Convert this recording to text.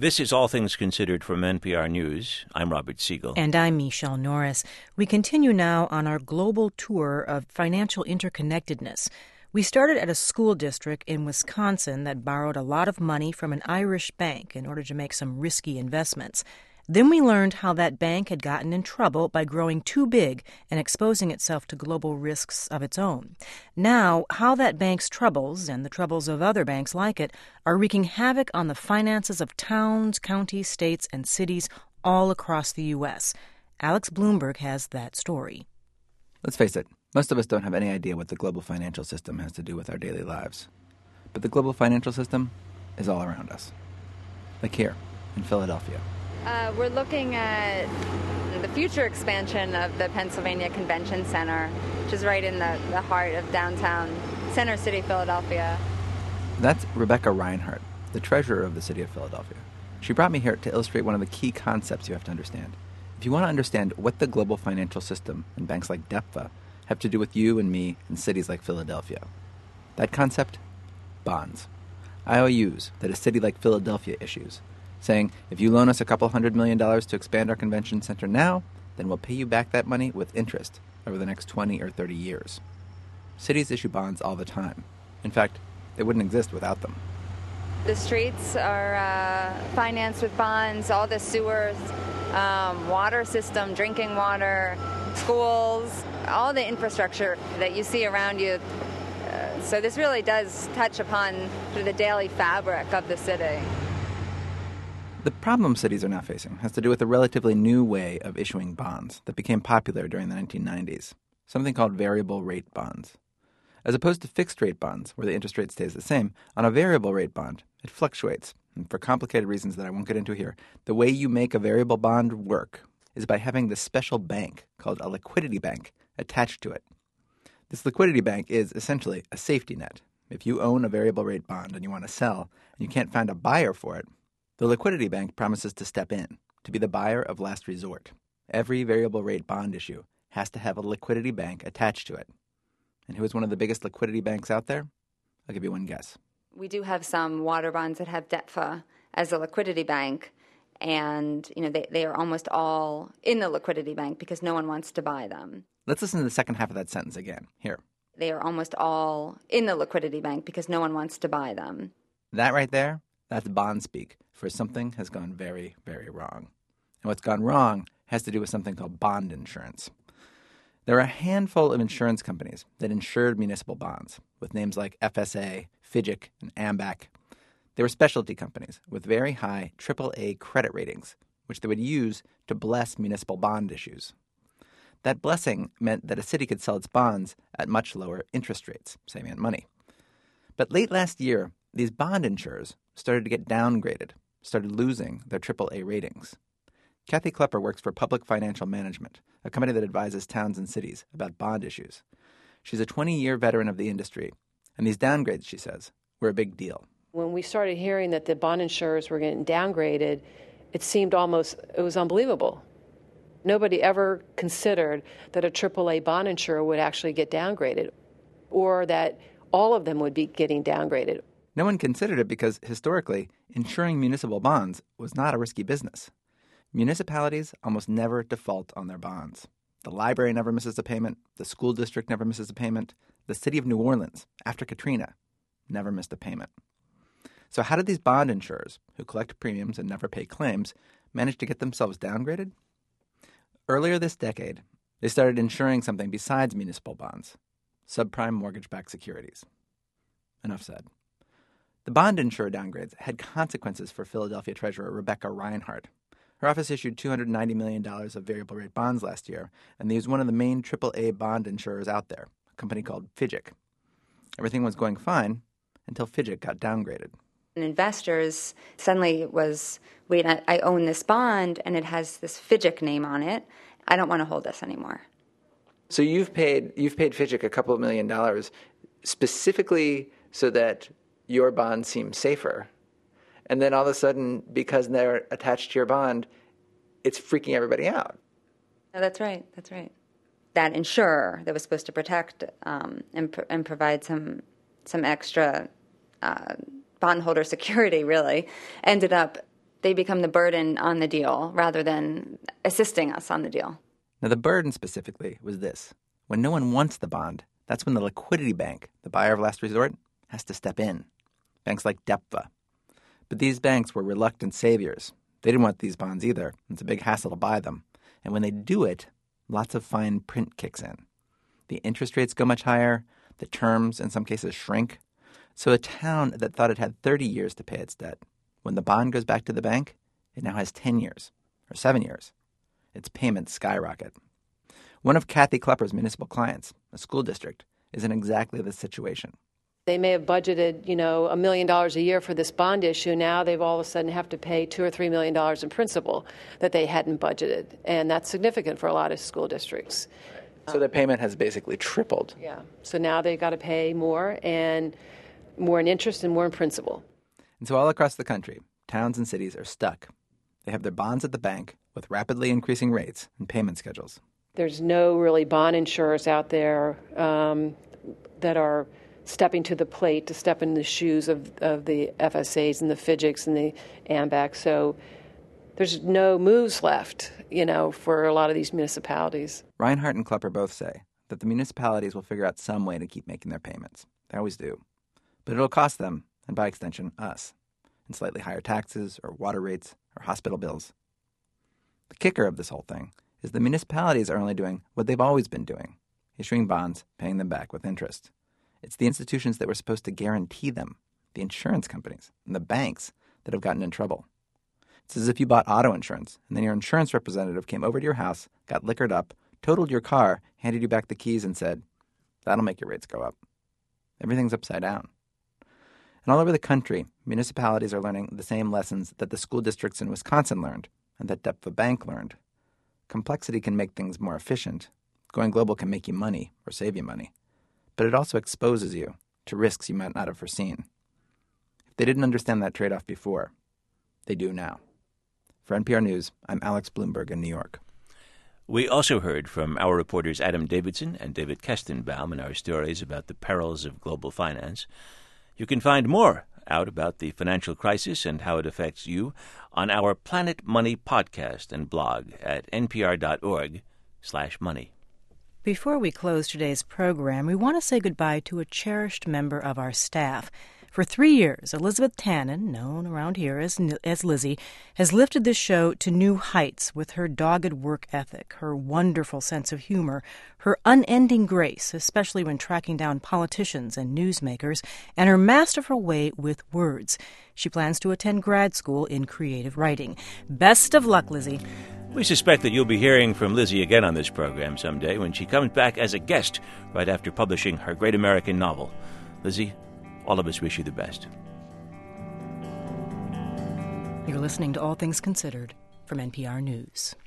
This is All Things Considered from NPR News. I'm Robert Siegel. And I'm Michelle Norris. We continue now on our global tour of financial interconnectedness. We started at a school district in Wisconsin that borrowed a lot of money from an Irish bank in order to make some risky investments. Then we learned how that bank had gotten in trouble by growing too big and exposing itself to global risks of its own. Now, how that bank's troubles, and the troubles of other banks like it, are wreaking havoc on the finances of towns, counties, states, and cities all across the U.S. Alex Blumberg has that story. Let's face it, most of us don't have any idea what the global financial system has to do with our daily lives. But the global financial system is all around us. Like here, in Philadelphia. We're looking at the future expansion of the Pennsylvania Convention Center, which is right in the heart of downtown Center City, Philadelphia. That's Rebecca Reinhart, the treasurer of the city of Philadelphia. She brought me here to illustrate one of the key concepts you have to understand. If you want to understand what the global financial system and banks like DEPFA have to do with you and me in cities like Philadelphia. That concept? Bonds. IOUs that a city like Philadelphia issues, saying, if you loan us a couple $100 million to expand our convention center now, then we'll pay you back that money with interest over the next 20 or 30 years. Cities issue bonds all the time. In fact, they wouldn't exist without them. The streets are financed with bonds, all the sewers, water system, drinking water, schools, all the infrastructure that you see around you. So this really does touch upon sort of the daily fabric of the city. The problem cities are now facing has to do with a relatively new way of issuing bonds that became popular during the 1990s, something called variable rate bonds. As opposed to fixed rate bonds, where the interest rate stays the same, on a variable rate bond, it fluctuates. And for complicated reasons that I won't get into here, the way you make a variable bond work is by having this special bank called a liquidity bank attached to it. This liquidity bank is essentially a safety net. If you own a variable rate bond and you want to sell and you can't find a buyer for it, the liquidity bank promises to step in, to be the buyer of last resort. Every variable rate bond issue has to have a liquidity bank attached to it. And who is one of the biggest liquidity banks out there? I'll give you one guess. We do have some water bonds that have DEPFA as a liquidity bank, and they are almost all in the liquidity bank because no one wants to buy them. Let's listen to the second half of that sentence again. Here. They are almost all in the liquidity bank because no one wants to buy them. That right there, that's bond speak for something has gone very, very wrong. And what's gone wrong has to do with something called bond insurance. There are a handful of insurance companies that insured municipal bonds with names like FSA, FIGIC, and AMBAC. They were specialty companies with very high AAA credit ratings, which they would use to bless municipal bond issues. That blessing meant that a city could sell its bonds at much lower interest rates, saving it money. But late last year, these bond insurers started to get downgraded, started losing their AAA ratings. Kathy Klepper works for Public Financial Management, a company that advises towns and cities about bond issues. She's a 20-year veteran of the industry, and these downgrades, she says, were a big deal. When we started hearing that the bond insurers were getting downgraded, it was unbelievable. Nobody ever considered that a AAA bond insurer would actually get downgraded, or that all of them would be getting downgraded. No one considered it because, historically, insuring municipal bonds was not a risky business. Municipalities almost never default on their bonds. The library never misses a payment. The school district never misses a payment. The city of New Orleans, after Katrina, never missed a payment. So how did these bond insurers, who collect premiums and never pay claims, manage to get themselves downgraded? Earlier this decade, they started insuring something besides municipal bonds, subprime mortgage-backed securities. Enough said. The bond insurer downgrades had consequences for Philadelphia Treasurer Rebecca Reinhart. Her office issued $290 million of variable rate bonds last year, and they used one of the main AAA bond insurers out there, a company called FIGIC. Everything was going fine until FIGIC got downgraded. And investors suddenly was, wait, I own this bond, and it has this FIGIC name on it. I don't want to hold this anymore. So you've paid FIGIC a couple of $1 million specifically so that your bond seems safer. And then all of a sudden, because they're attached to your bond, it's freaking everybody out. No, that's right. That's right. That insurer that was supposed to protect and provide some extra bondholder security, really, ended up they become the burden on the deal rather than assisting us on the deal. Now, the burden specifically was this. When no one wants the bond, that's when the liquidity bank, the buyer of last resort, has to step in. Banks like DEPFA. But these banks were reluctant saviors. They didn't want these bonds either. It's a big hassle to buy them. And when they do it, lots of fine print kicks in. The interest rates go much higher. The terms, in some cases, shrink. So a town that thought it had 30 years to pay its debt, when the bond goes back to the bank, it now has 10 years or 7 years. Its payments skyrocket. One of Kathy Klepper's municipal clients, a school district, is in exactly this situation. They may have budgeted, $1 million a year for this bond issue. Now they've all of a sudden have to pay $2 or $3 million in principal that they hadn't budgeted. And that's significant for a lot of school districts. So their payment has basically tripled. Yeah. So now they've got to pay more, and more in interest and more in principal. And so all across the country, towns and cities are stuck. They have their bonds at the bank with rapidly increasing rates and payment schedules. There's no really bond insurers out there that are stepping to the plate to step in the shoes of the FSAs and the FIGICs and the AMBAC. So there's no moves left, for a lot of these municipalities. Reinhardt and Klepper both say that the municipalities will figure out some way to keep making their payments. They always do. But it'll cost them, and by extension, us, in slightly higher taxes or water rates or hospital bills. The kicker of this whole thing is the municipalities are only doing what they've always been doing, issuing bonds, paying them back with interest. It's the institutions that were supposed to guarantee them, the insurance companies and the banks, that have gotten in trouble. It's as if you bought auto insurance, and then your insurance representative came over to your house, got liquored up, totaled your car, handed you back the keys, and said, "That'll make your rates go up." Everything's upside down. And all over the country, municipalities are learning the same lessons that the school districts in Wisconsin learned and that DEPFA Bank learned. Complexity can make things more efficient. Going global can make you money or save you money. But it also exposes you to risks you might not have foreseen. If they didn't understand that trade-off before, they do now. For NPR News, I'm Alex Bloomberg in New York. We also heard from our reporters Adam Davidson and David Kestenbaum in our stories about the perils of global finance. You can find more out about the financial crisis and how it affects you on our Planet Money podcast and blog at npr.org/money. Before we close today's program, we want to say goodbye to a cherished member of our staff. For 3 years, Elizabeth Tannen, known around here as Lizzie, has lifted this show to new heights with her dogged work ethic, her wonderful sense of humor, her unending grace, especially when tracking down politicians and newsmakers, and her masterful way with words. She plans to attend grad school in creative writing. Best of luck, Lizzie. We suspect that you'll be hearing from Lizzie again on this program someday when she comes back as a guest right after publishing her great American novel. Lizzie, all of us wish you the best. You're listening to All Things Considered from NPR News.